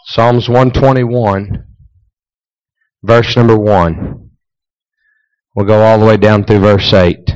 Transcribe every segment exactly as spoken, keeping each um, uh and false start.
Psalms one twenty-one, verse number one. We'll go all the way down through verse eight.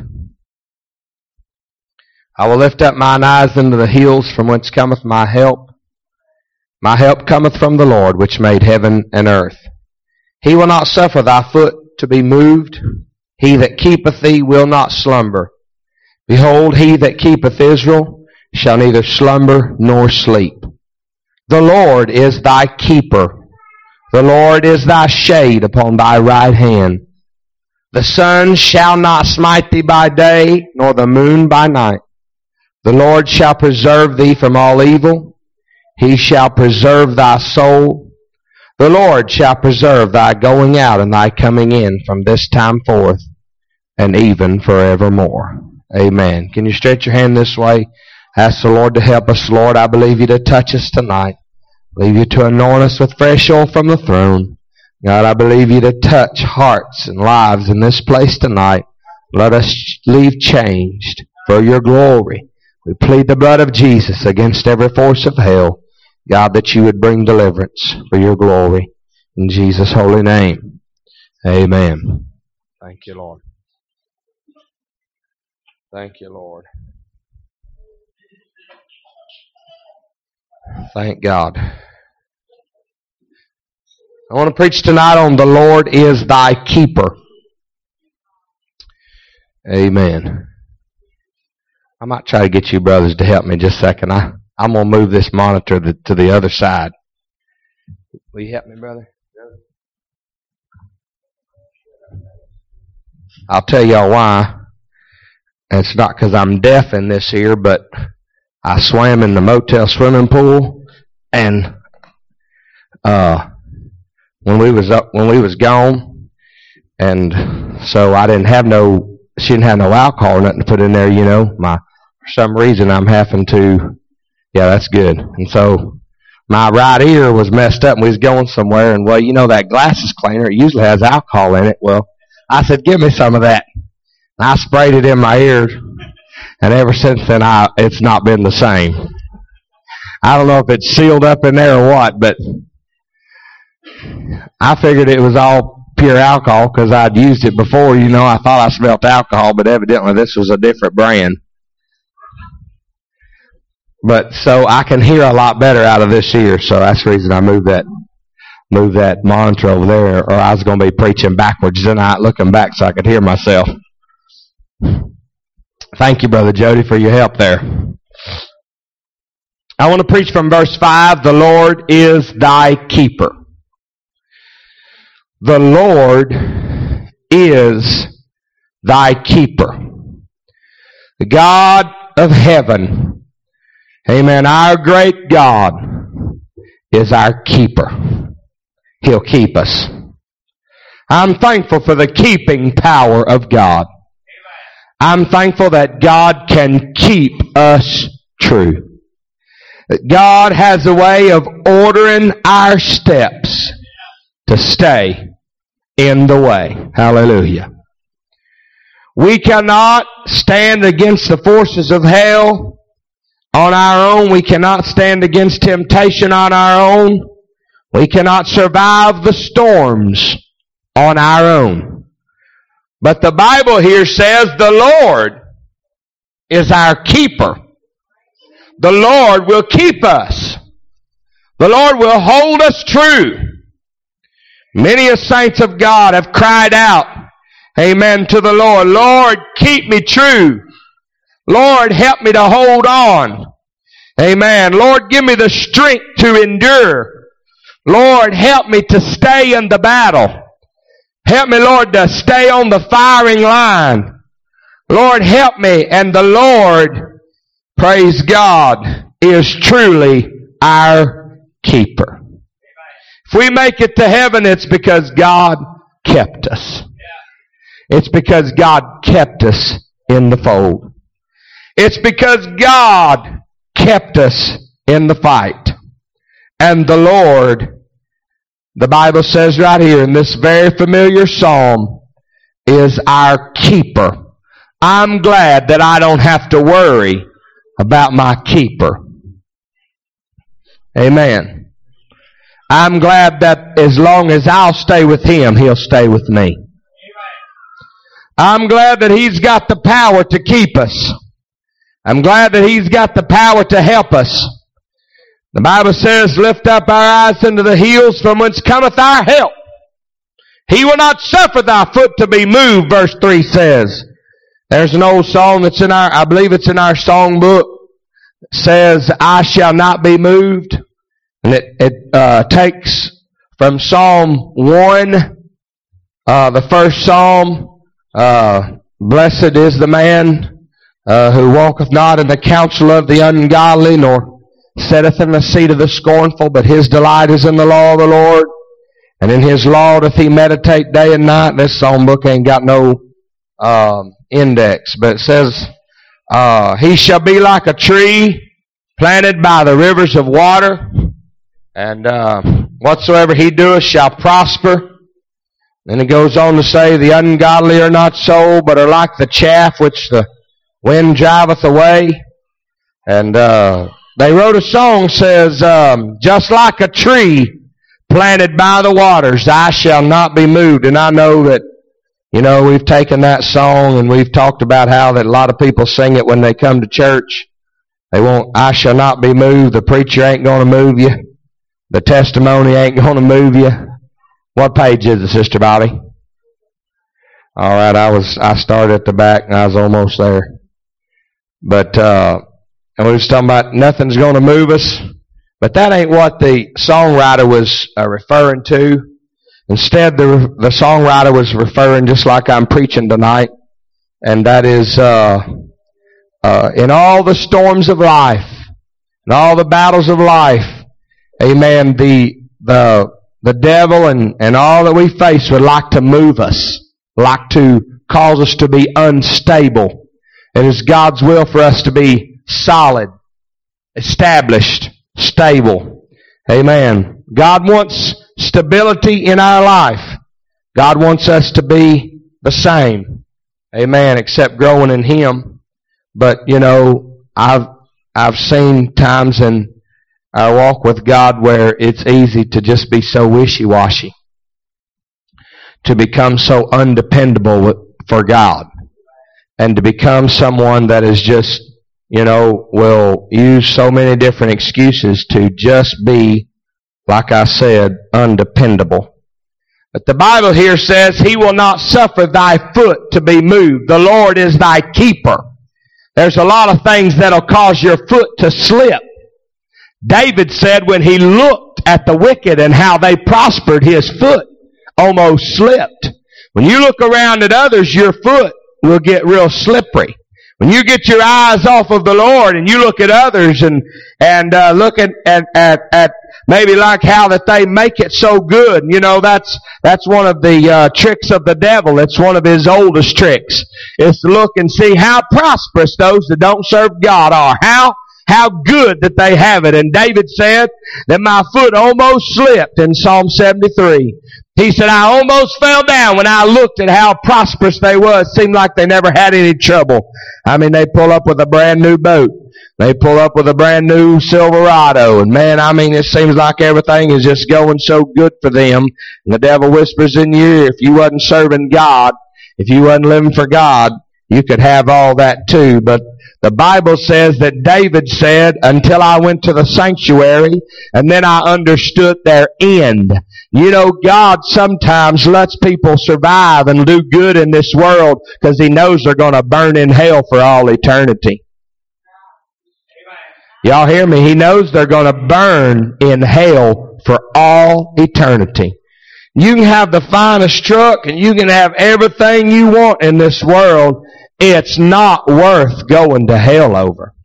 I will lift up mine eyes into the hills, from whence cometh my help. My help cometh from the Lord, which made heaven and earth. He will not suffer thy foot to be moved. He that keepeth thee will not slumber. Behold, he that keepeth Israel shall neither slumber nor sleep. The Lord is thy keeper. The Lord is thy shade upon thy right hand. The sun shall not smite thee by day, nor the moon by night. The Lord shall preserve thee from all evil. He shall preserve thy soul. The Lord shall preserve thy going out and thy coming in from this time forth and even forevermore. Amen. Can you stretch your hand this way? Ask the Lord to help us. Lord, I believe you to touch us tonight. I believe you to anoint us with fresh oil from the throne. God, I believe you to touch hearts and lives in this place tonight. Let us leave changed for your glory. We plead the blood of Jesus against every force of hell. God, that you would bring deliverance for your glory. In Jesus' holy name. Amen. Thank you, Lord. Thank you, Lord. Thank God. I want to preach tonight on the Lord is thy keeper. Amen. I might try to get you brothers to help me just a second. I, I'm going to move this monitor to, to the other side. Will you help me, brother? I'll tell y'all why. It's not because I'm deaf in this ear, but I swam in the motel swimming pool, and uh, when we was up, when we was gone, and so I didn't have no, she didn't have no alcohol or nothing to put in there, you know. My for some reason I'm having to, yeah, that's good. And so my right ear was messed up, and we was going somewhere, and well, you know that glasses cleaner, it usually has alcohol in it. Well, I said, give me some of that. And I sprayed it in my ear, and ever since then, I it's not been the same. I don't know if it's sealed up in there or what, but I figured it was all pure alcohol because I'd used it before. You know, I thought I smelled alcohol, but evidently this was a different brand. But so I can hear a lot better out of this ear, so that's the reason I moved that moved that monitor over there, or I was going to be preaching backwards tonight, looking back so I could hear myself. Thank you, Brother Jody, for your help there. I want to preach from verse five. The Lord is thy keeper. The Lord is thy keeper. The God of heaven, amen, our great God is our keeper. He'll keep us. I'm thankful for the keeping power of God. I'm thankful that God can keep us true. That God has a way of ordering our steps to stay in the way. Hallelujah. We cannot stand against the forces of hell on our own. We cannot stand against temptation on our own. We cannot survive the storms on our own. But the Bible here says the Lord is our keeper. The Lord will keep us. The Lord will hold us true. Many a saints of God have cried out, amen, to the Lord, Lord, keep me true. Lord, help me to hold on. Amen. Lord, give me the strength to endure. Lord, help me to stay in the battle. Help me, Lord, to stay on the firing line. Lord, help me. And the Lord, praise God, is truly our keeper. If we make it to heaven, it's because God kept us. It's because God kept us in the fold. It's because God kept us in the fight. And the Lord, the Bible says right here in this very familiar psalm, is our keeper. I'm glad that I don't have to worry about my keeper. Amen. I'm glad that as long as I'll stay with Him, He'll stay with me. I'm glad that He's got the power to keep us. I'm glad that He's got the power to help us. The Bible says, lift up our eyes unto the hills from whence cometh our help. He will not suffer thy foot to be moved, verse three says. There's an old song that's in our, I believe it's in our song book. It says, I shall not be moved. And it, it uh, takes from Psalm one, uh, the first Psalm, uh, blessed is the man uh, who walketh not in the counsel of the ungodly, nor sitteth in the seat of the scornful, but his delight is in the law of the Lord. And in his law doth he meditate day and night. This psalm book ain't got no um, index, but it says, uh, he shall be like a tree planted by the rivers of water, and uh, whatsoever he doeth shall prosper. Then it goes on to say, the ungodly are not so, but are like the chaff which the wind driveth away. And uh, they wrote a song, says, um, just like a tree planted by the waters, I shall not be moved. And I know that, you know, we've taken that song and we've talked about how that a lot of people sing it when they come to church. They want, I shall not be moved. The preacher ain't going to move you. The testimony ain't going to move you. What page is it, Sister Bobby? All right, I was I started at the back and I was almost there. But uh, and we was talking about nothing's going to move us. But that ain't what the songwriter was uh, referring to. Instead, the the songwriter was referring, just like I'm preaching tonight, and that is uh, uh, in all the storms of life, in all the battles of life, amen, the the the devil and, and all that we face would like to move us, like to cause us to be unstable. It is God's will for us to be solid, established, stable. Amen. God wants stability in our life. God wants us to be the same. Amen. Except growing in Him. But, you know, I've I've seen times in our walk with God where it's easy to just be so wishy-washy, to become so undependable for God, and to become someone that is just, you know, will use so many different excuses to just be, like I said, undependable. But the Bible here says, He will not suffer thy foot to be moved. The Lord is thy keeper. There's a lot of things that'll cause your foot to slip. David said when he looked at the wicked and how they prospered, his foot almost slipped. When you look around at others, your foot will get real slippery. When you get your eyes off of the Lord and you look at others and and uh, look at, at at at maybe like how that they make it so good, you know, that's that's one of the uh, tricks of the devil. It's one of his oldest tricks, is to look and see how prosperous those that don't serve God are. How How good that they have it. And David said that my foot almost slipped in Psalm seventy-three. He said, I almost fell down when I looked at how prosperous they were. It seemed like they never had any trouble. I mean, they pull up with a brand new boat. They pull up with a brand new Silverado. And man, I mean, it seems like everything is just going so good for them. And the devil whispers in your ear, if you wasn't serving God, if you wasn't living for God, you could have all that too. But the Bible says that David said, until I went to the sanctuary, and then I understood their end. You know, God sometimes lets people survive and do good in this world because He knows they're going to burn in hell for all eternity. Y'all hear me? He knows they're going to burn in hell for all eternity. You can have the finest truck and you can have everything you want in this world. It's not worth going to hell over.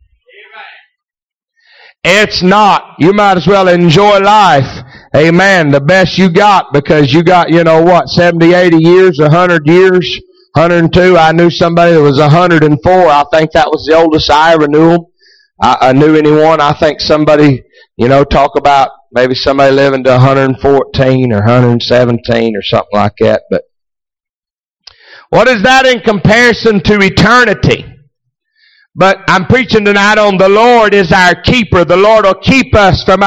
It's not. You might as well enjoy life. Amen. The best you got, because you got, you know what, seventy, eighty years, one hundred years, one hundred two. I knew somebody that was one hundred four. I think that was the oldest I ever knew. I, I knew anyone. I think somebody, you know, talk about maybe somebody living to one hundred fourteen or one hundred seventeen or something like that. But what is that in comparison to eternity? But I'm preaching tonight on the Lord is our keeper. The Lord will keep us from our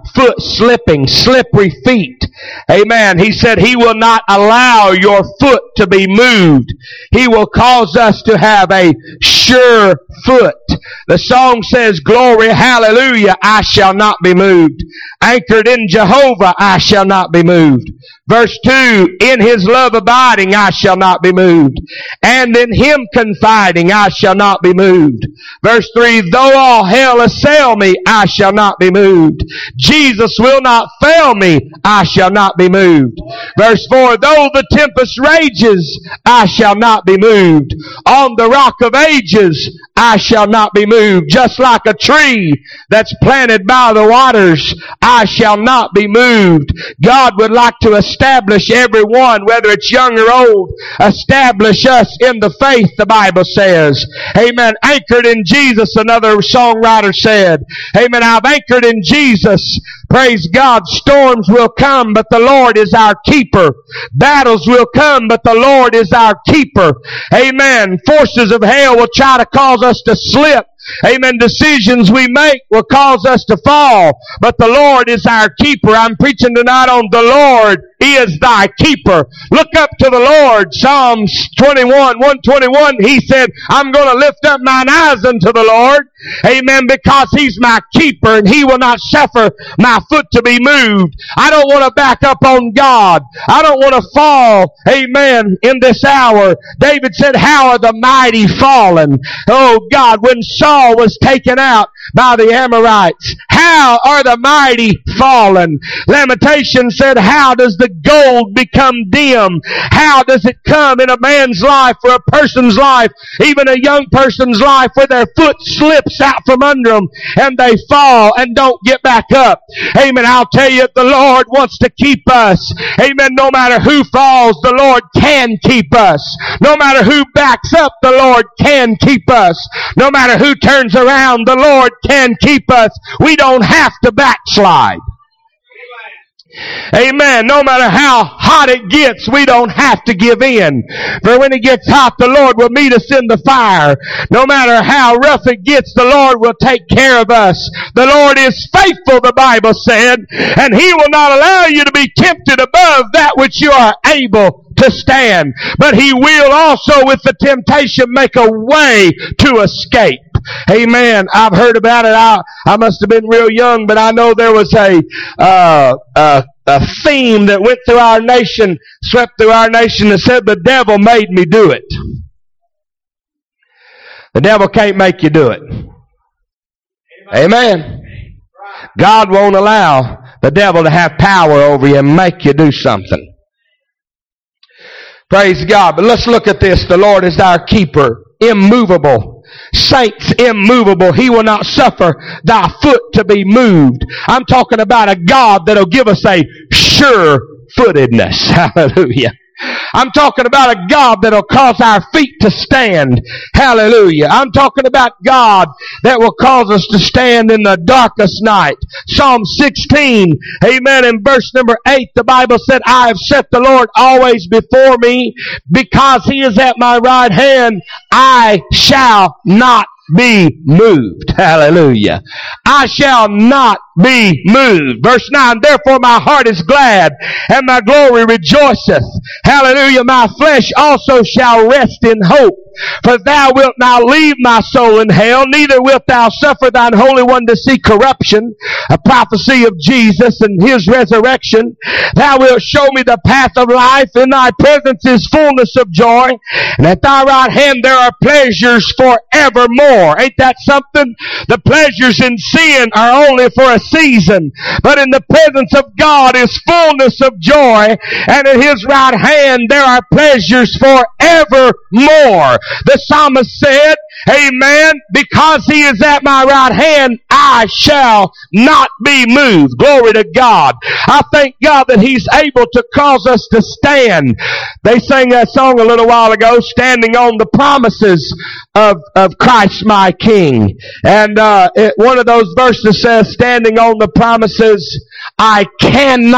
foot slipping, slippery feet. Amen. He said He will not allow your foot to be moved. He will cause us to have a sure foot. The song says, glory, hallelujah, I shall not be moved. Anchored in Jehovah, I shall not be moved. Verse two, in His love abiding, I shall not be moved. And in Him confiding, I shall not be moved. Verse three, though all hell assail me, I shall not be moved. Jesus will not fail me, I shall not be moved. Verse four, though the tempest rages, I shall not be moved. On the rock of ages, I shall not be moved. Just like a tree that's planted by the waters, I shall not be moved. God would like to establish everyone, whether it's young or old, establish us in the faith, the Bible says. Amen. Anchored in Jesus, another songwriter said. Amen. I've anchored in Jesus. Praise God. Storms will come, but the Lord is our keeper. Battles will come, but the Lord is our keeper. Amen. Forces of hell will try to cause us to slip. Amen. Decisions we make will cause us to fall, but the Lord is our keeper. I'm preaching tonight on the Lord is thy keeper. Look up to the Lord. Psalms twenty-one, one twenty-one, He said, I'm going to lift up mine eyes unto the Lord. Amen. Because He's my keeper and He will not suffer my foot to be moved. I don't want to back up on God. I don't want to fall. Amen. In this hour, David said, how are the mighty fallen? Oh God, when Saul was taken out by the Amorites, how are the mighty fallen? Lamentation said, how does the gold become dim? How does it come in a man's life or a person's life, even a young person's life, where their foot slips out from under them and they fall and don't get back up? Amen. I'll tell you, the Lord wants to keep us. Amen. No matter who falls, the Lord can keep us. No matter who backs up, the Lord can keep us. No matter who turns around, the Lord can keep us. We don't have to backslide. Amen. No matter how hot it gets, we don't have to give in. For when it gets hot, the Lord will meet us in the fire. No matter how rough it gets, the Lord will take care of us. The Lord is faithful, the Bible said, and He will not allow you to be tempted above that which you are able to stand. But He will also with the temptation make a way to escape. Amen. I've heard about it. I, I must have been real young, but I know there was a, uh, uh, a theme that went through our nation, swept through our nation that said, the devil made me do it. The devil can't make you do it. Amen. God won't allow the devil to have power over you and make you do something. Praise God. But let's look at this. The Lord is our keeper, immovable. Saints, immovable. He will not suffer thy foot to be moved. I'm talking about a God that'll give us a sure-footedness. Hallelujah. I'm talking about a God that'll cause our feet to stand. Hallelujah. I'm talking about God that will cause us to stand in the darkest night. Psalm sixteen, amen, in verse number eight, the Bible said, I have set the Lord always before me. Because He is at my right hand, I shall not be moved. Hallelujah. I shall not be moved. Verse nine, therefore my heart is glad and my glory rejoiceth. Hallelujah. My flesh also shall rest in hope. For thou wilt not leave my soul in hell, neither wilt thou suffer thine Holy One to see corruption. A prophecy of Jesus and His resurrection. Thou wilt show me the path of life. In thy presence is fullness of joy. And at thy right hand there are pleasures forevermore. Ain't that something? The pleasures in sin are only for a season. But in the presence of God is fullness of joy. And at His right hand there are pleasures forevermore. The psalmist said, amen, because He is at my right hand, I shall not be moved. Glory to God. I thank God that He's able to cause us to stand. They sang that song a little while ago, standing on the promises of, of Christ my King. And uh, it, one of those verses says, standing on the promises, I cannot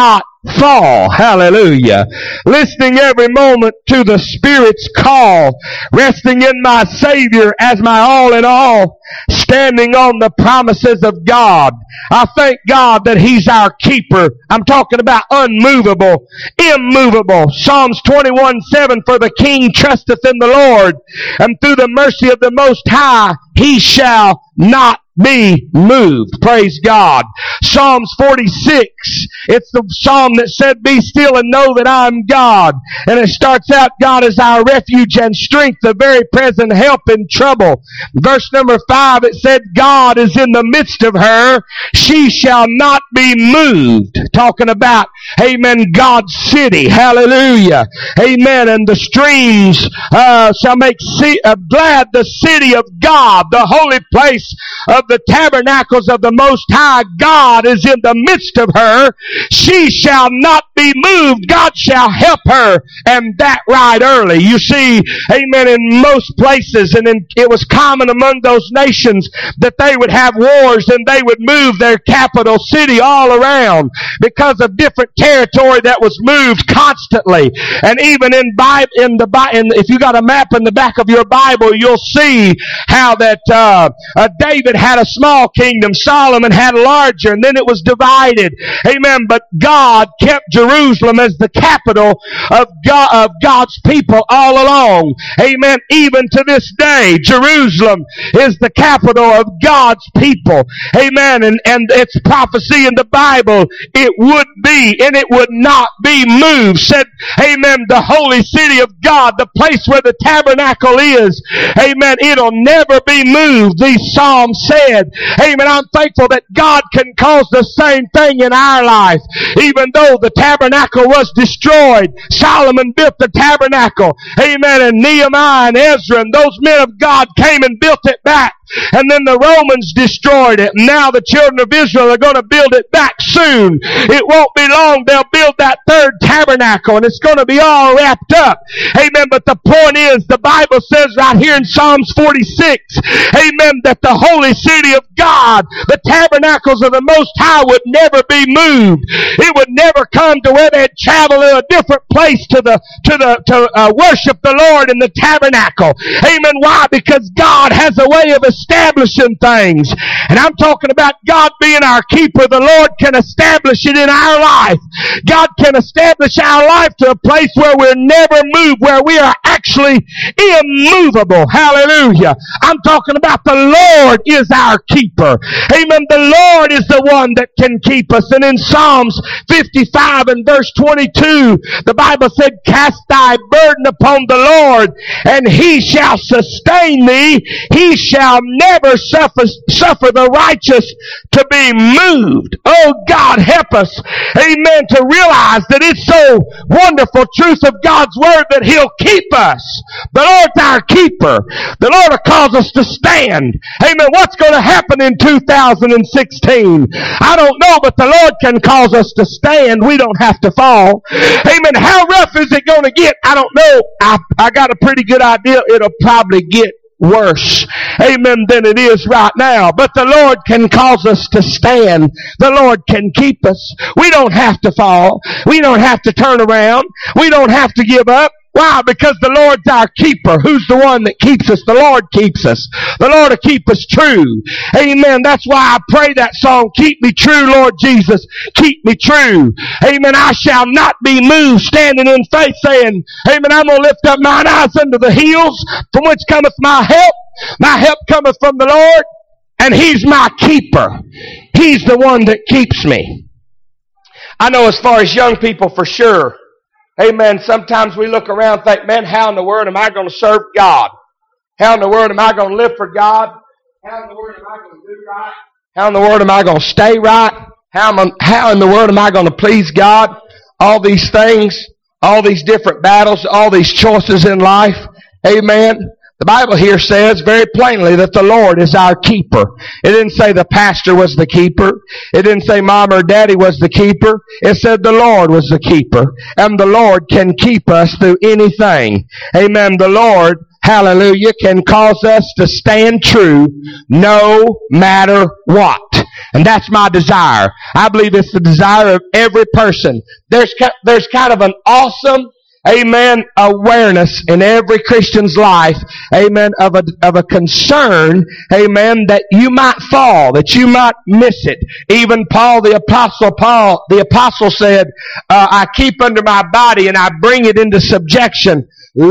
fall. Hallelujah. Listening every moment to the Spirit's call, resting in my Savior as my all in all, standing on the promises of God. I thank God that He's our keeper. I'm talking about unmovable, immovable. Psalms twenty-one seven, for the King trusteth in the Lord, and through the mercy of the Most High he shall not be moved. Praise God. Psalms forty-six, it's the psalm that said, be still and know that I am God. And it starts out, God is our refuge and strength, the very present help in trouble. Verse number five, it said, God is in the midst of her, she shall not be moved. Talking about, amen, God's city. Hallelujah. Amen. And the streams uh, shall make see, uh, glad the city of God, the holy place of the tabernacles of the Most High. God is in the midst of her. She shall not be moved. God shall help her, and that right early. You see, amen, in most places, and in, it was common among those nations that they would have wars and they would move their capital city all around because of different territory that was moved constantly. And even in Bible, in the in, if you got a map in the back of your Bible, you'll see how that uh, uh, David had a small kingdom, Solomon had a larger, and then it was divided. Amen. But God kept Jerusalem as the capital of God, of God's people all along. Amen. Even to this day, Jerusalem is the capital of God's people. Amen. And, and it's prophecy in the Bible. It would be, and it would not be moved. Said, amen, the holy city of God, the place where the tabernacle is. Amen. It'll never be moved. These Psalms said, amen, I'm thankful that God can cause the same thing in our life. Even though the tabernacle was destroyed, Solomon built the tabernacle. Amen. And Nehemiah and Ezra and those men of God came and built it back. And then the Romans destroyed it. Now the children of Israel are going to build it back soon. It won't be long. They'll build that third tabernacle, and it's going to be all wrapped up. Amen. But the point is, the Bible says right here in Psalms forty-six, amen, that the holy city of God, the tabernacles of the Most High, would never be moved. It would never come to where they'd travel to a different place to the to the to uh, worship the Lord in the tabernacle. Amen. Why? Because God has a way of establishing things. And I'm talking about God being our keeper. The Lord can establish it in our life. God can establish our life to a place where we're never moved, where we are actually immovable. Hallelujah. I'm talking about the Lord is our keeper. Amen. The Lord is the one that can keep us. And in Psalms fifty-five and verse twenty-two, the Bible said, cast thy burden upon the Lord, and he shall sustain thee. He shall never suffer, suffer the righteous to be moved. Oh, God, help us, amen, to realize that it's so wonderful truth of God's word that he'll keep us. The Lord's our keeper. The Lord will cause us to stand. Amen. What's going to happen in two thousand sixteen? I don't know, but the Lord can cause us to stand. We don't have to fall. Amen. How rough is it going to get? I don't know. I, I got a pretty good idea. It'll probably get worse, amen, than it is right now. But the Lord can cause us to stand. The Lord can keep us. We don't have to fall. We don't have to turn around. We don't have to give up. Why? Because the Lord's our keeper. Who's the one that keeps us? The Lord keeps us. The Lord will keep us true. Amen. That's why I pray that song, keep me true, Lord Jesus. Keep me true. Amen. I shall not be moved, standing in faith, saying, amen, I'm going to lift up mine eyes unto the hills, from which cometh my help. My help cometh from the Lord, and he's my keeper. He's the one that keeps me. I know as far as young people, for sure, amen, sometimes we look around and think, man, how in the world am I going to serve God? How in the world am I going to live for God? How in the world am I going to do right? How in the world am I going to stay right? How, am I, how in the world am I going to please God? All these things, all these different battles, all these choices in life. Amen. The Bible here says very plainly that the Lord is our keeper. It didn't say the pastor was the keeper. It didn't say mom or daddy was the keeper. It said the Lord was the keeper. And the Lord can keep us through anything. Amen. The Lord, hallelujah, can cause us to stand true no matter what. And that's my desire. I believe it's the desire of every person. There's, there's kind of an awesome, amen, awareness in every Christian's life, amen, of a, of a concern, amen, that you might fall, that you might miss it. Even Paul, the apostle Paul, the apostle said, uh, I keep under my body and I bring it into subjection,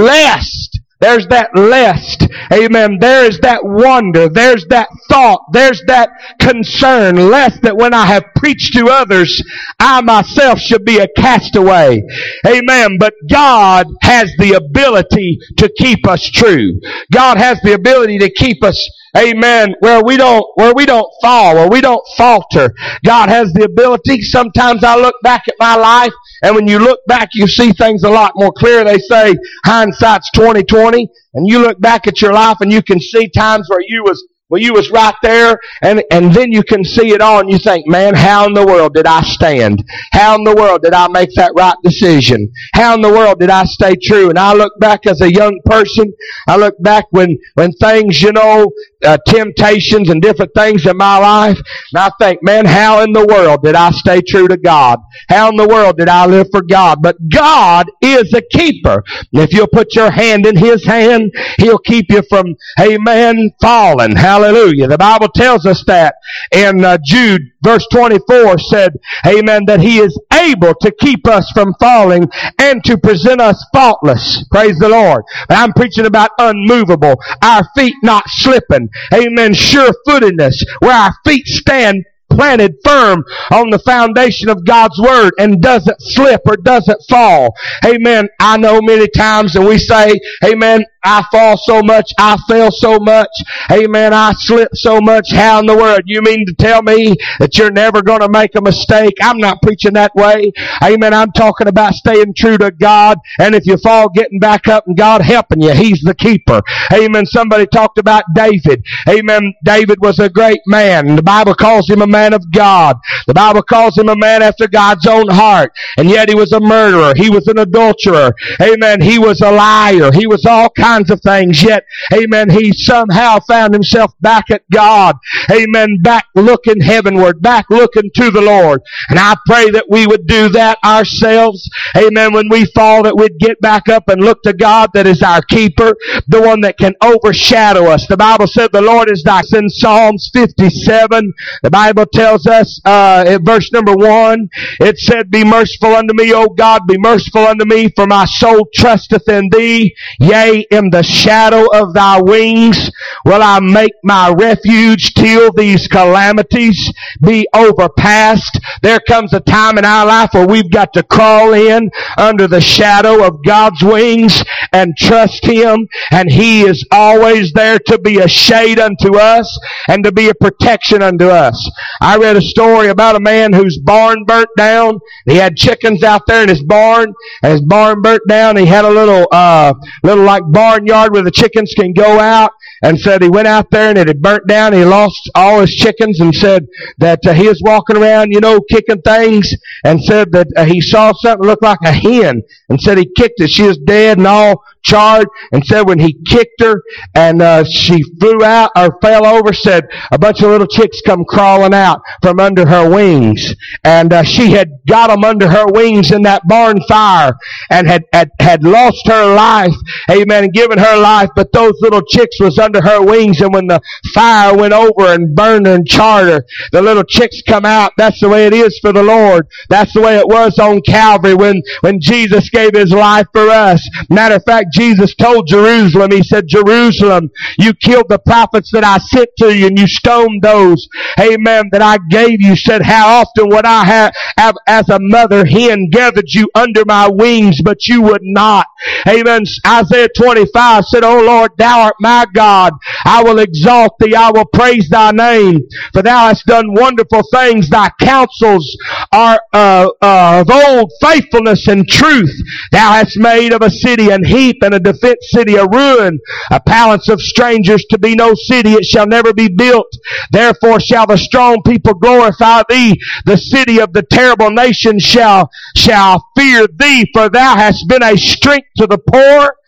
lest, there's that lest, amen, there is that wonder, there's that thought, there's that concern, lest that when I have preached to others, I myself should be a castaway. Amen. But God has the ability to keep us true. God has the ability to keep us, amen, where we don't, where we don't fall, where we don't falter. God has the ability. Sometimes I look back at my life, and when you look back, you see things a lot more clear. They say hindsight's twenty twenty, and you look back at your life and you can see times where you was Well, you was right there, and, and then you can see it all, and you think, man, how in the world did I stand? How in the world did I make that right decision? How in the world did I stay true? And I look back as a young person, I look back when, when things, you know, uh, temptations and different things in my life, and I think, man, how in the world did I stay true to God? How in the world did I live for God? But God is a keeper. And if you'll put your hand in His hand, He'll keep you from, amen, falling. Hallelujah. Hallelujah. The Bible tells us that in uh, Jude verse twenty-four said, amen, that He is able to keep us from falling and to present us faultless. Praise the Lord. But I'm preaching about unmovable, our feet not slipping. Amen. Sure-footedness, where our feet stand planted firm on the foundation of God's Word and doesn't slip or doesn't fall. Amen. I know many times and we say, amen, I fall so much, I fail so much, amen, I slip so much. How in the world? You mean to tell me that you're never going to make a mistake? I'm not preaching that way. Amen. I'm talking about staying true to God, and if you fall, getting back up and God helping you. He's the keeper. Amen. Somebody talked about David. Amen. David was a great man, and the Bible calls him a man of God. The Bible calls him a man after God's own heart, and yet he was a murderer. He was an adulterer. Amen. He was a liar. He was all kinds of things, yet, amen, he somehow found himself back at God. Amen. Back looking heavenward, back looking to the Lord. And I pray that we would do that ourselves. Amen. When we fall, that we'd get back up and look to God that is our keeper, the one that can overshadow us. The Bible said the Lord is thy. In Psalms fifty-seven, the Bible tells us, uh, in verse number one, it said, be merciful unto me, O God, be merciful unto me, for my soul trusteth in thee. Yea, in the shadow of thy wings will I make my refuge till these calamities be overpassed. There comes a time in our life where we've got to crawl in under the shadow of God's wings and trust Him, and He is always there to be a shade unto us and to be a protection unto us. I read a story about a man whose barn burnt down. He had chickens out there in his barn, and his barn burnt down. He had a little, uh, little like barnyard where the chickens can go out, and said he went out there and it had burnt down. He lost all his chickens, and said that uh, he was walking around, you know, kicking things, and said that uh, he saw something look like a hen, and said he kicked it. She was dead and all charred, and said when he kicked her and uh, she flew out or fell over, said a bunch of little chicks come crawling out from under her wings, and uh, she had got them under her wings in that barn fire and had, had had lost her life, amen, and given her life, but those little chicks was under her wings, and when the fire went over and burned her and charred her, the little chicks come out. That's the way it is for the Lord. That's the way it was on Calvary when, when Jesus gave His life for us. Matter of fact, Jesus told Jerusalem, He said, Jerusalem, you killed the prophets that I sent to you, and you stoned those, amen, that I gave you. Said, how often would I have, have as a mother hen gathered you under my wings, but you would not. Amen. Isaiah twenty-five said, O Lord, thou art my God. I will exalt thee. I will praise thy name. For thou hast done wonderful things. Thy counsels are uh, uh, of old faithfulness and truth. Thou hast made of a city an heap, and a defense city a ruin, a palace of strangers to be no city. It shall never be built. Therefore shall the strong people glorify thee. The city of the terrible nation shall, shall fear thee. For thou hast been a strength to the poor,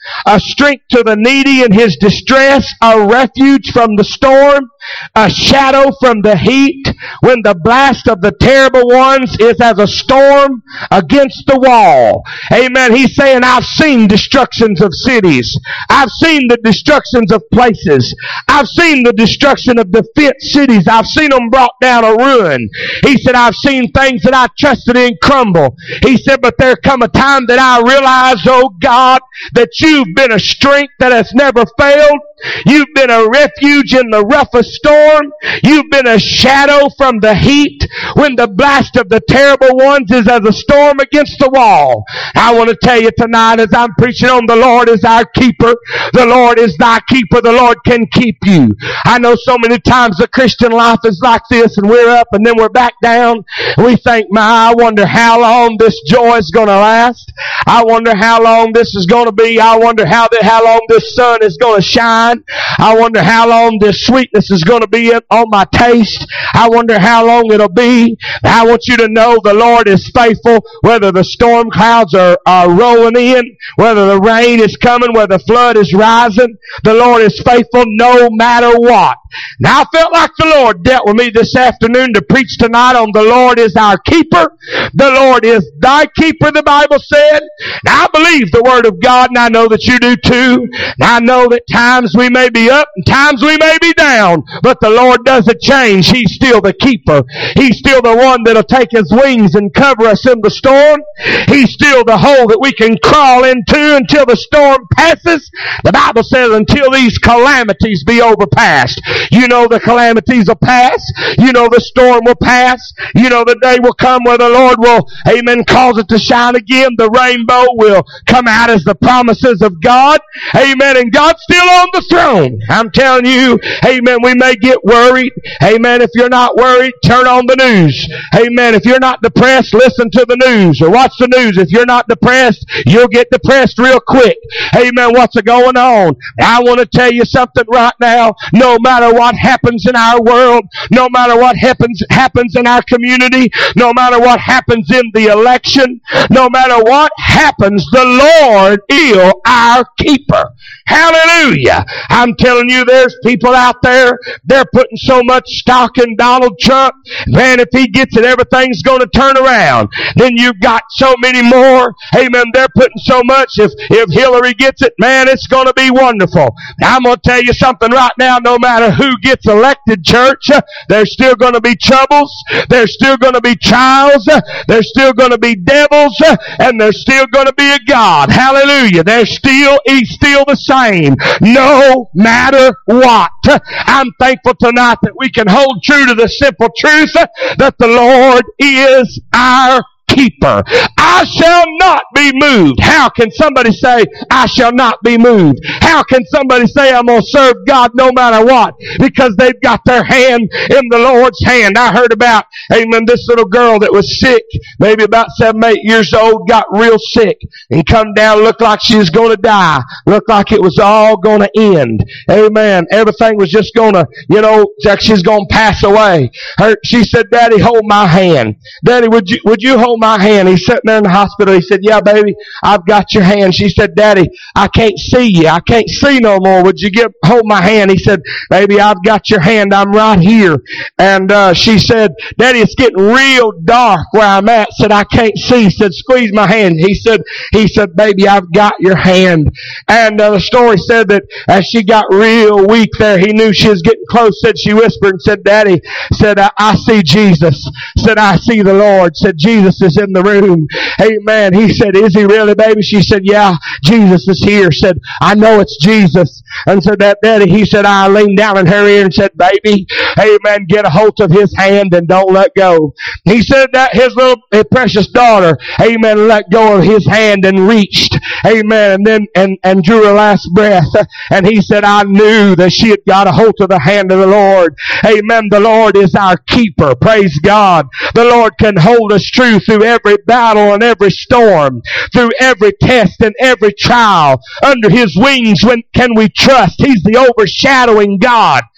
a strength to the needy in his distress, a refuge from the storm, a shadow from the heat, when the blast of the terrible ones is as a storm against the wall. Amen. He's saying, I've seen destructions of cities. I've seen the destructions of places. I've seen the destruction of defense cities. I've seen them brought down a ruin. He said, I've seen things that I trusted in crumble. He said, but there come a time that I realize, oh God, that you've been a strength that has never failed. You've been a refuge in the roughest storm. You've been a shadow from the heat when the blast of the terrible ones is as a storm against the wall. I want to tell you tonight, as I'm preaching on, the Lord is our keeper. The Lord is thy keeper. The Lord can keep you. I know so many times the Christian life is like this, and we're up and then we're back down. We think, my, I wonder how long this joy is going to last. I wonder how long this is going to be. I wonder how, the, how long this sun is going to shine. I wonder how long this sweetness is going to be on my taste. I wonder how long it'll be. I want you to know the Lord is faithful, whether the storm clouds are, are rolling in, whether the rain is coming, whether the flood is rising. The Lord is faithful no matter what. Now I felt like the Lord dealt with me this afternoon to preach tonight on the Lord is our keeper. The Lord is thy keeper, the Bible said. Now I believe the Word of God, and I know that you do too. Now I know that times we may be up and times we may be down, but the Lord doesn't change. He's still the keeper. He's still the one that'll take his wings and cover us in the storm. He's still the hole that we can crawl into until the storm passes. The Bible says until these calamities be overpassed. You know the calamities will pass. You know the storm will pass. You know the day will come where the Lord will, amen, cause it to shine again. The rainbow will come out as the promises of God. Amen. And God's still on the throne. I'm telling you, amen, we may get worried. Amen. If you're not worried, turn on the news. Amen. If you're not depressed, listen to the news or watch the news. If you're not depressed, you'll get depressed real quick. Amen. What's going on? I want to tell you something right now. No matter what happens in our world, no matter what happens happens in our community, no matter what happens in the election, no matter what happens, the Lord is our keeper. Hallelujah. I'm telling you, there's people out there, they're putting so much stock in Donald Trump. Man, if he gets it, everything's going to turn around. Then you've got so many more. Amen. They're putting so much. If, if Hillary gets it, man, it's going to be wonderful. I'm going to tell you something right now. No matter who gets elected, church, there's still going to be troubles. There's still going to be trials. There's still going to be devils. And there's still going to be a God. Hallelujah. There's still, he's still the same. No matter what. I'm thankful tonight that we can hold true to the simple truth that the Lord is our keeper. I shall not be moved. How can somebody say, I shall not be moved? How can somebody say, I'm going to serve God no matter what? Because they've got their hand in the Lord's hand. I heard about, amen, this little girl that was sick, maybe about seven, eight years old, got real sick and come down, looked like she was going to die. Looked like it was all going to end. Amen. Everything was just going to, you know, like she's going to pass away. Her, she said, Daddy, hold my hand. Daddy, would you, would you hold my hand? He's sitting there in the hospital. He said, yeah, baby, I've got your hand. She said, Daddy, I can't see you. I can't see no more. Would you get, hold my hand? He said, baby, I've got your hand. I'm right here. And, uh, she said, Daddy, it's getting real dark where I'm at. Said, I can't see. Said, squeeze my hand. He said, he said, baby, I've got your hand. And, uh, the story said that as she got real weak there, he knew she was getting close. Said, she whispered and said, Daddy, said, I, I see Jesus. Said, I see the Lord. Said, Jesus is in the room. Amen. He said, is he really, baby? She said, yeah, Jesus is here. Said, I know it's Jesus. And said, that Daddy, he said, I leaned down in her ear and said, baby, amen, get a hold of his hand and don't let go. He said that his little his precious daughter, amen, let go of his hand and reached, amen, and then, and, and drew her last breath. And he said, I knew that she had got a hold of the hand of the Lord. Amen. The Lord is our keeper. Praise God. The Lord can hold us true through every battle and every storm, through every test and every trial. Under his wings when can we trust? He's the overshadowing God.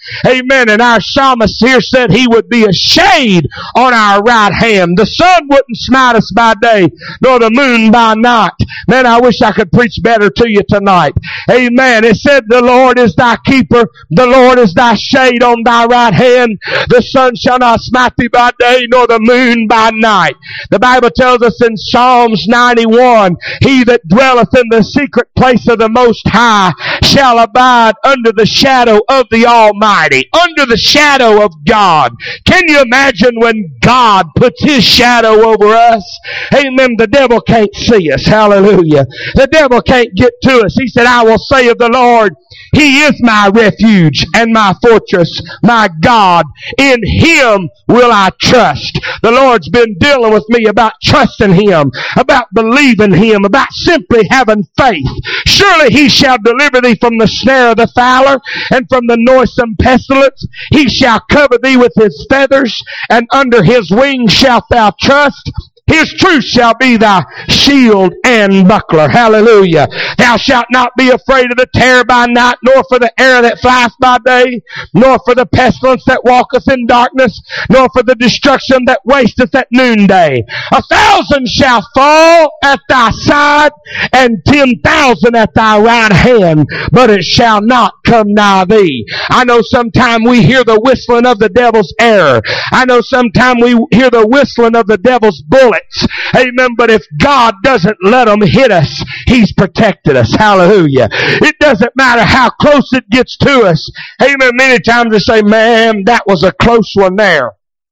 Amen. And our psalmist here said he would be a shade on our right hand. The sun wouldn't smite us by day, nor the moon by night. Man, I wish I could preach better to you tonight. Amen. It said the Lord is thy keeper. The Lord is thy shade on thy right hand. The sun shall not smite thee by day, nor the moon by night. The Bible tells us in Psalms ninety-one, he that dwelleth in the secret place of the Most High shall abide under the shadow of the Almighty. Under the shadow of God. Can you imagine when God puts His shadow over us? Amen. The devil can't see us. Hallelujah. The devil can't get to us. He said, I will say of the Lord, He is my refuge and my fortress, my God. In Him will I trust. The Lord's been dealing with me about trusting Him, about believing Him, about simply having faith. Surely He shall deliver thee from the snare of the fowler and from the noisome pestilence. He shall cover thee with His feathers, and under His wings shalt thou trust. His truth shall be thy shield and buckler. Hallelujah. Thou shalt not be afraid of the terror by night, nor for the arrow that flieth by day, nor for the pestilence that walketh in darkness, nor for the destruction that wasteth at noonday. A thousand shall fall at thy side, and ten thousand at thy right hand, but it shall not come nigh thee. I know sometime we hear the whistling of the devil's arrow. I know sometime we hear the whistling of the devil's bullet. Amen. But if God doesn't let them hit us, He's protected us. Hallelujah. It doesn't matter how close it gets to us. Amen. Many times they say, man, that was a close one there.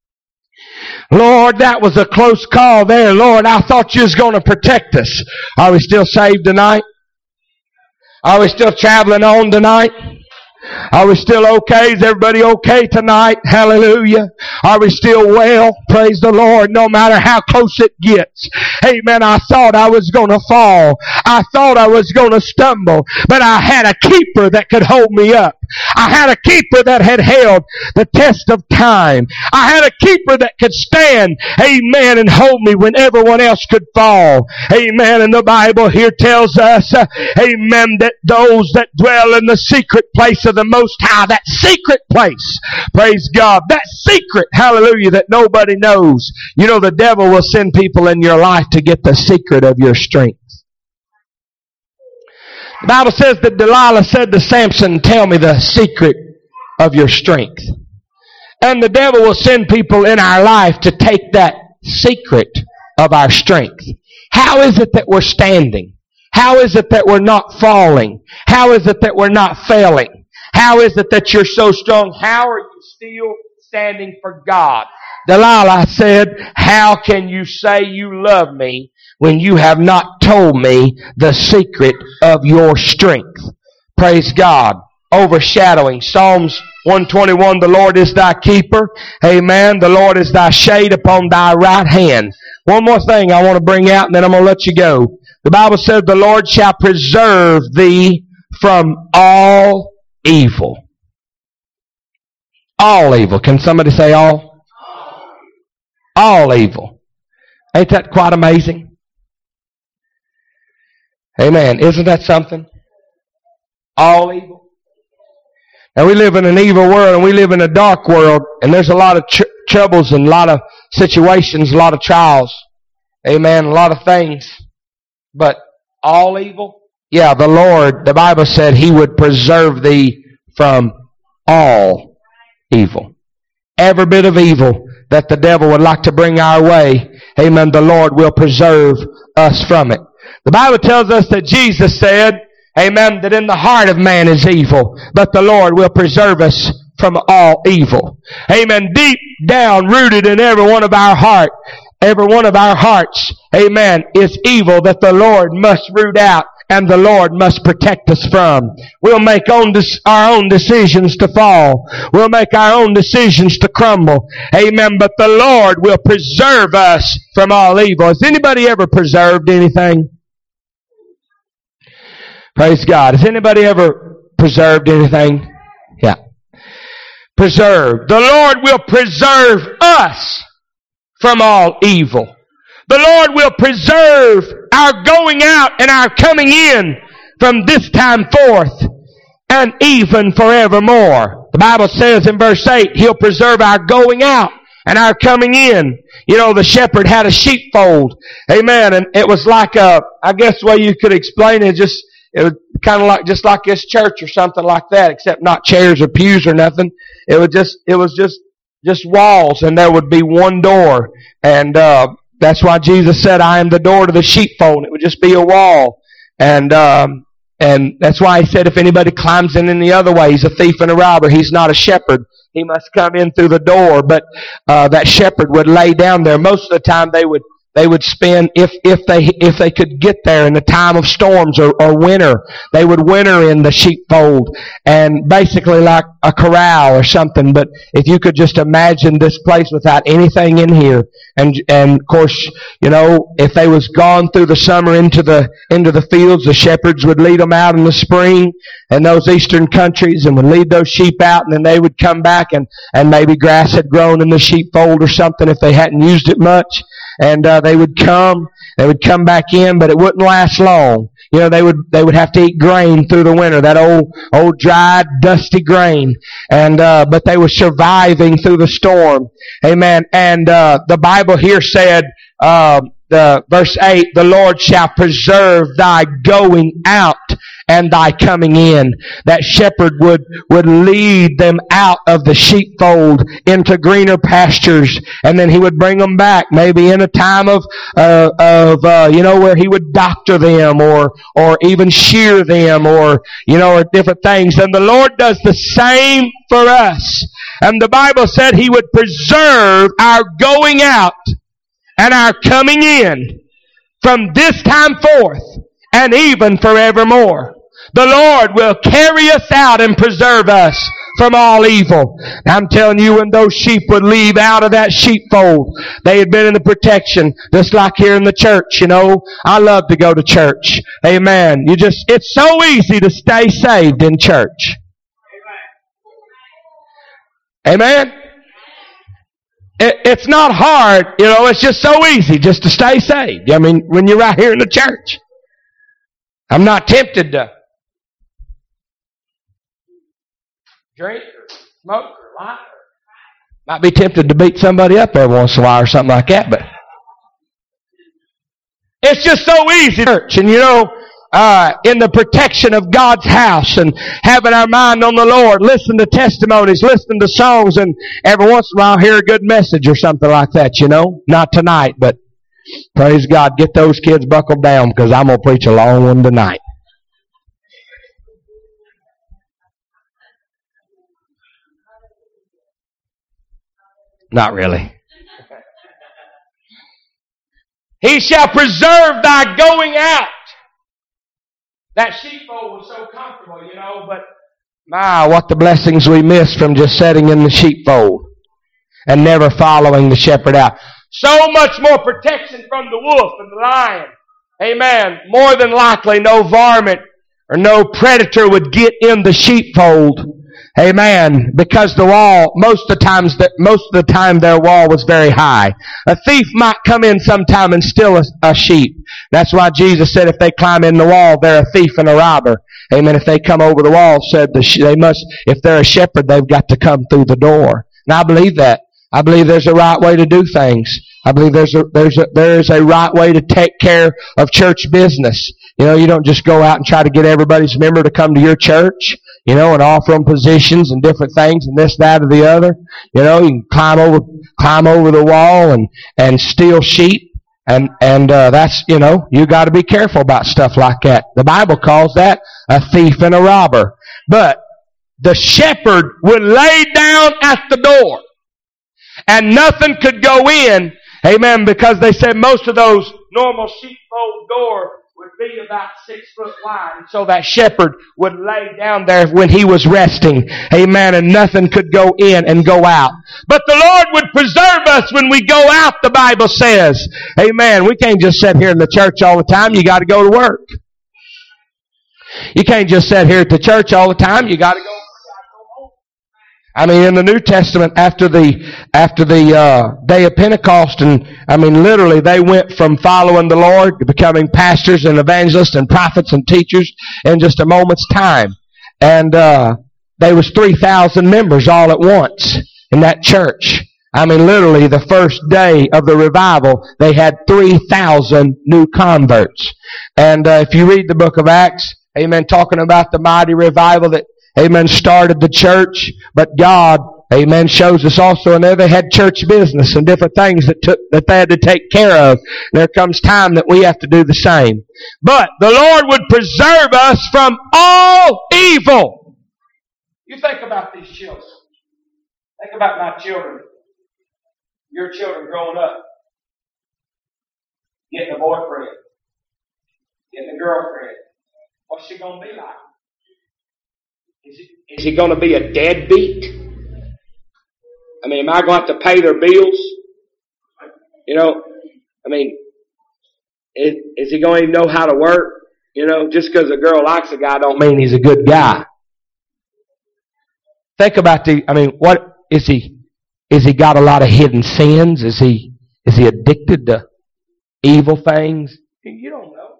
Lord, that was a close call there. Lord, I thought you was going to protect us. Are we still saved tonight? Are we still traveling on tonight? Are we still okay? Is everybody okay tonight? Hallelujah. Are we still well? Praise the Lord. No matter how close it gets. Amen. I thought I was going to fall. I thought I was going to stumble. But I had a keeper that could hold me up. I had a keeper that had held the test of time. I had a keeper that could stand, amen, and hold me when everyone else could fall. Amen. And the Bible here tells us, uh, amen, that those that dwell in the secret place of the Most High, that secret place, praise God, that secret, hallelujah, that nobody knows. You know, the devil will send people in your life to get the secret of your strength. The Bible says that Delilah said to Samson, tell me the secret of your strength. And the devil will send people in our life to take that secret of our strength. How is it that we're standing? How is it that we're not falling? How is it that we're not failing? How is it that you're so strong? How are you still standing for God? Delilah said, how can you say you love me when you have not told me the secret of your strength? Praise God. Overshadowing. Psalms one twenty-one, the Lord is thy keeper. Amen. The Lord is thy shade upon thy right hand. One more thing I want to bring out and then I'm going to let you go. The Bible says the Lord shall preserve thee from all evil. All evil. Can somebody say all? All evil. Ain't that quite amazing? Amen. Isn't that something? All evil. Now we live in an evil world and we live in a dark world and there's a lot of tr- troubles and a lot of situations, a lot of trials. Amen. A lot of things. But all evil? Yeah, the Lord, the Bible said He would preserve thee from all evil. Every bit of evil that the devil would like to bring our way, amen, the Lord will preserve us from it. The Bible tells us that Jesus said, amen, that in the heart of man is evil, but the Lord will preserve us from all evil. Amen. Deep down, rooted in every one of our heart, every one of our hearts, amen, is evil that the Lord must root out and the Lord must protect us from. We'll make own des- our own decisions to fall. We'll make our own decisions to crumble. Amen. But the Lord will preserve us from all evil. Has anybody ever preserved anything? Praise God. Has anybody ever preserved anything? Yeah. Preserved. The Lord will preserve us from all evil. The Lord will preserve our going out and our coming in from this time forth and even forevermore. The Bible says in verse eight, He'll preserve our going out and our coming in. You know, the shepherd had a sheepfold. Amen. And it was like a, I guess the way you could explain it, just, it was kind of like, just like this church or something like that, except not chairs or pews or nothing. It was just, it was just, just walls, and there would be one door. And, uh, that's why Jesus said, I am the door to the sheepfold. It would just be a wall. And, um, and that's why He said if anybody climbs in any other way, he's a thief and a robber. He's not a shepherd. He must come in through the door. But, uh, that shepherd would lay down there. Most of the time they would, they would spend, if, if they, if they could get there in the time of storms or, or winter, they would winter in the sheepfold, and basically like a corral or something. But if you could just imagine this place without anything in here, and, and of course, you know, if they was gone through the summer into the, into the fields, the shepherds would lead them out in the spring in those eastern countries and would lead those sheep out, and then they would come back, and, and maybe grass had grown in the sheepfold or something if they hadn't used it much. And, uh, they would come, they would come back in, but it wouldn't last long. You know, they would, they would have to eat grain through the winter, that old, old dried, dusty grain. And, uh, but they were surviving through the storm. Amen. And, uh, the Bible here said, uh, the, verse eight, the Lord shall preserve thy going out and thy coming in. That shepherd would, would lead them out of the sheepfold into greener pastures, and then He would bring them back, maybe in a time of, uh, of, uh, you know, where He would doctor them or, or even shear them or, you know, or different things. And the Lord does the same for us. And the Bible said He would preserve our going out and our coming in from this time forth and even forevermore. The Lord will carry us out and preserve us from all evil. I'm telling you, when those sheep would leave out of that sheepfold, they had been in the protection, just like here in the church, you know. I love to go to church. Amen. You just, it's so easy to stay saved in church. Amen. It, it's not hard, you know, it's just so easy just to stay saved. I mean, when you're right here in the church. I'm not tempted to drink or smoke or lie. Might be tempted to beat somebody up every once in a while or something like that, but it's just so easy, church. And you know, uh, in the protection of God's house and having our mind on the Lord, listen to testimonies, listen to songs, and every once in a while hear a good message or something like that, you know. Not tonight, but praise God, get those kids buckled down, because I'm going to preach a long one tonight. Not really. He shall preserve thy going out. That sheepfold was so comfortable, you know, but my, what the blessings we miss from just sitting in the sheepfold and never following the shepherd out. So much more protection from the wolf and the lion. Amen. More than likely no varmint or no predator would get in the sheepfold. Amen. Because the wall, most of the times, that most of the time their wall was very high. A thief might come in sometime and steal a, a sheep. That's why Jesus said if they climb in the wall, they're a thief and a robber. Amen. If they come over the wall, said the, they must, if they're a shepherd, they've got to come through the door. And I believe that. I believe there's a right way to do things. I believe there's a, there's a, there is a right way to take care of church business. You know, you don't just go out and try to get everybody's member to come to your church, you know, and offer them positions and different things and this, that, or the other. You know, you can climb over, climb over the wall and, and steal sheep. And, and, uh, that's, you know, you gotta be careful about stuff like that. The Bible calls that a thief and a robber. But the shepherd would lay down at the door and nothing could go in. Amen. Because they said most of those normal sheepfold door would be about six foot wide. And so that shepherd would lay down there when he was resting. Amen. And nothing could go in and go out. But the Lord would preserve us when we go out, the Bible says. Amen. We can't just sit here in the church all the time. You got to go to work. You can't just sit here at the church all the time. You got to go. I mean, in the New Testament, after the after the uh, day of Pentecost, and I mean, literally, they went from following the Lord to becoming pastors and evangelists and prophets and teachers in just a moment's time. And uh, there was three thousand members all at once in that church. I mean, literally the first day of the revival, they had three thousand new converts. And uh, if you read the book of Acts, amen, talking about the mighty revival that, amen, started the church, but God, amen, shows us also in there they had church business and different things that took, that they had to take care of. There comes time that we have to do the same. But the Lord would preserve us from all evil. You think about these children. Think about my children. Your children growing up. Getting a boyfriend. Getting a girlfriend. What's she going to be like? Is he, is he going to be a deadbeat? I mean, am I going to have to pay their bills? You know, I mean, is, is he going to know how to work? You know, just because a girl likes a guy don't mean he's a good guy. Think about the, I mean, what, is he, is he got a lot of hidden sins? Is he, is he addicted to evil things? You don't know.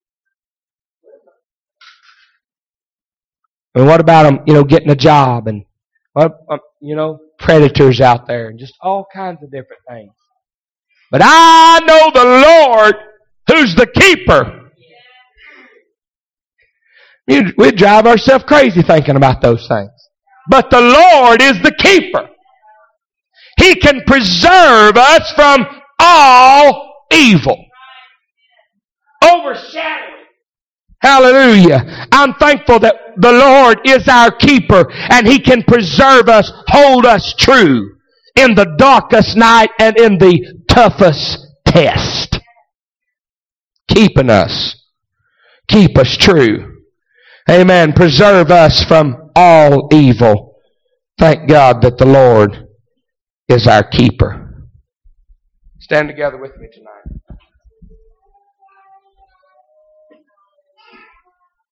I mean, what about him, you know, getting a job and, what, um, you know, predators out there and just all kinds of different things. But I know the Lord who's the keeper. We'd drive ourselves crazy thinking about those things. But the Lord is the keeper. He can preserve us from all evil. Overshadowing. Hallelujah. I'm thankful that the Lord is our keeper and He can preserve us, hold us true in the darkest night and in the toughest test. Keeping us. Keep us true. Amen. Preserve us from all evil. Thank God that the Lord is our keeper. Stand together with me tonight.